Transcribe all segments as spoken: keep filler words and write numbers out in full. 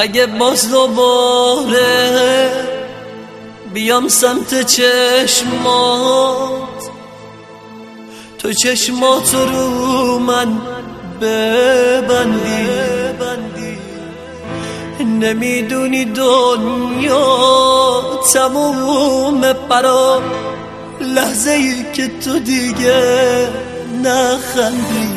اگه باز دوباره بیام سمت چشمات، تو چشمات رو من ببندی، نمیدونی دنیا تمومه برام لحظه ای که تو دیگه نخندی.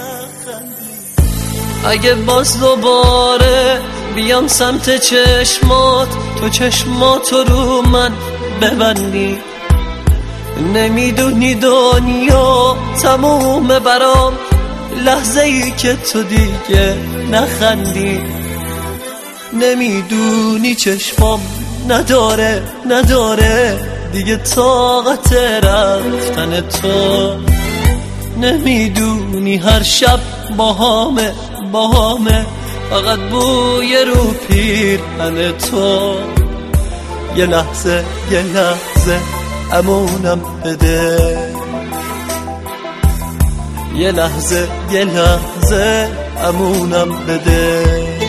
اگه باز دوباره بیام سمت چشمات، تو چشمات رو من ببندی، نمیدونی دنیا تمومه برام لحظه ای که تو دیگه نخندی. نمیدونی چشمام نداره نداره دیگه طاقت رفتن تو، نمیدونی هر شب باهامه باهامه فقط بوی رو پیرهن تو. یه لحظه یه لحظه امونم بده، یه لحظه یه لحظه امونم بده.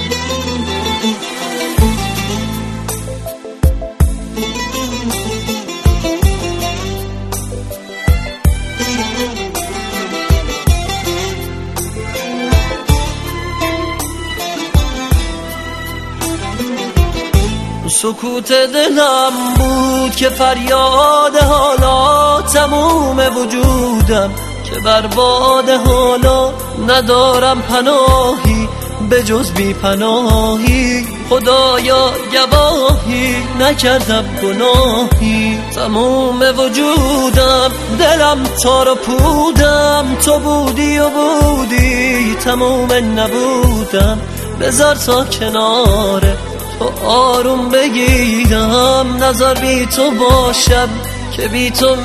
سکوت دلم بود که فریاد حالا تموم وجودم که برباد حالا ندارم پناهی به جز بی پناهی. خدایا گواهی نکردم گناهی، تموم وجودم دلم تار و پودم، تو بودی و بودی تموم نبودم. بذار تا کناره تو آروم بگیرم، نظر بی تو باشم که بی تو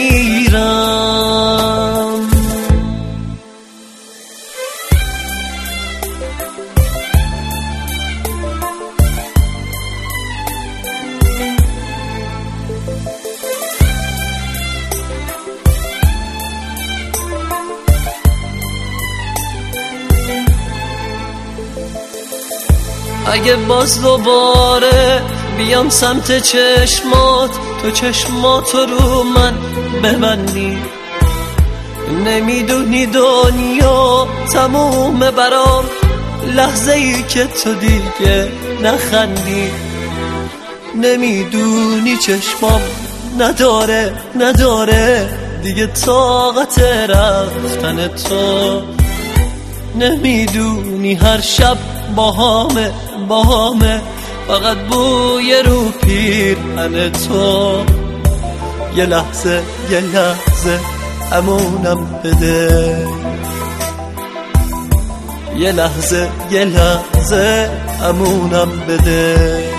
میمیرم. اگه باز دوباره بیام سمت چشمات، تو چشمات رو من ببندی، نمیدونی دنیا تمومه برام لحظه ای که تو دیگه نخندی. نمیدونی چشمام نداره نداره دیگه طاقت رفتن تو، نمیدونی هر شب باهامه باهامه فقط بوی رو پیرهن تو. یه لحظه یه لحظه امونم بده، یه لحظه یه لحظه امونم بده.